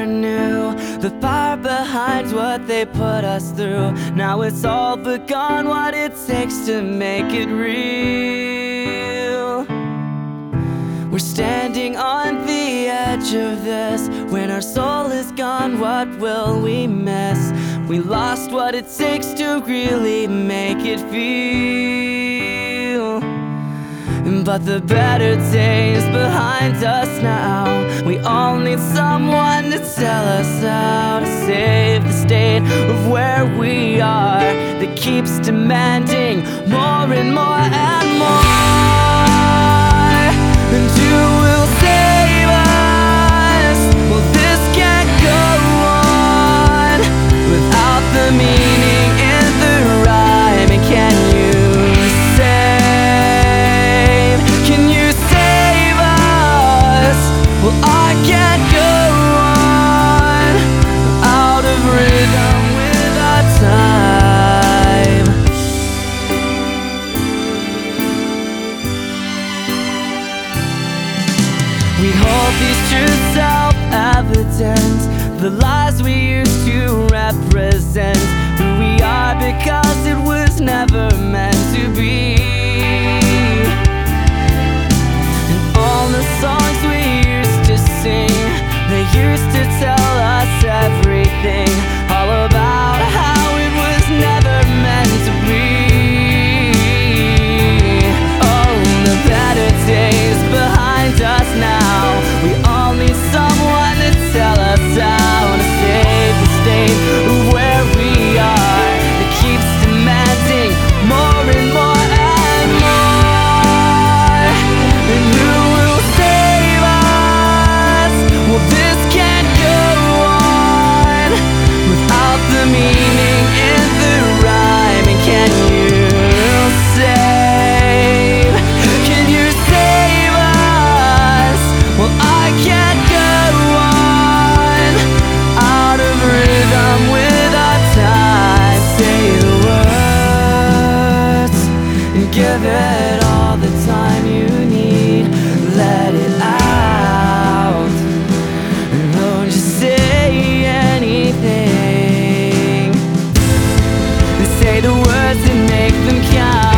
never knew the power behind what they put us through. Now it's all but gone, what it takes to make it real. We're standing on the edge of this. When our soul is gone, what will we miss? We lost what it takes to really make it feel. But the better days behind us now. We all need someone to tell us how to save the state of where we are, that keeps demanding more and more and more. And who will save us? Well, this can't go on without the meaning in the rhyme. And can you save? Can you save us? Well, I can't go on out of rhythm without time. We hold these truths self-evident, the lies we used to represent, who we are because it was never meant to be. And all the songs we used to sing, they used to tell us everything, all about how it was never meant to be. Oh, the better days behind us now. We all need someone to tell us how to save the state of where we are, that keeps demanding more and more and more. And who will save us? Well, this can't go on without the meaning in the rhyme. And can you save? Can you save us? Well, I can't go on out of rhythm without time. Say the words and give it all the time you need. Let it out and don't just say anything. Say the words and make them count.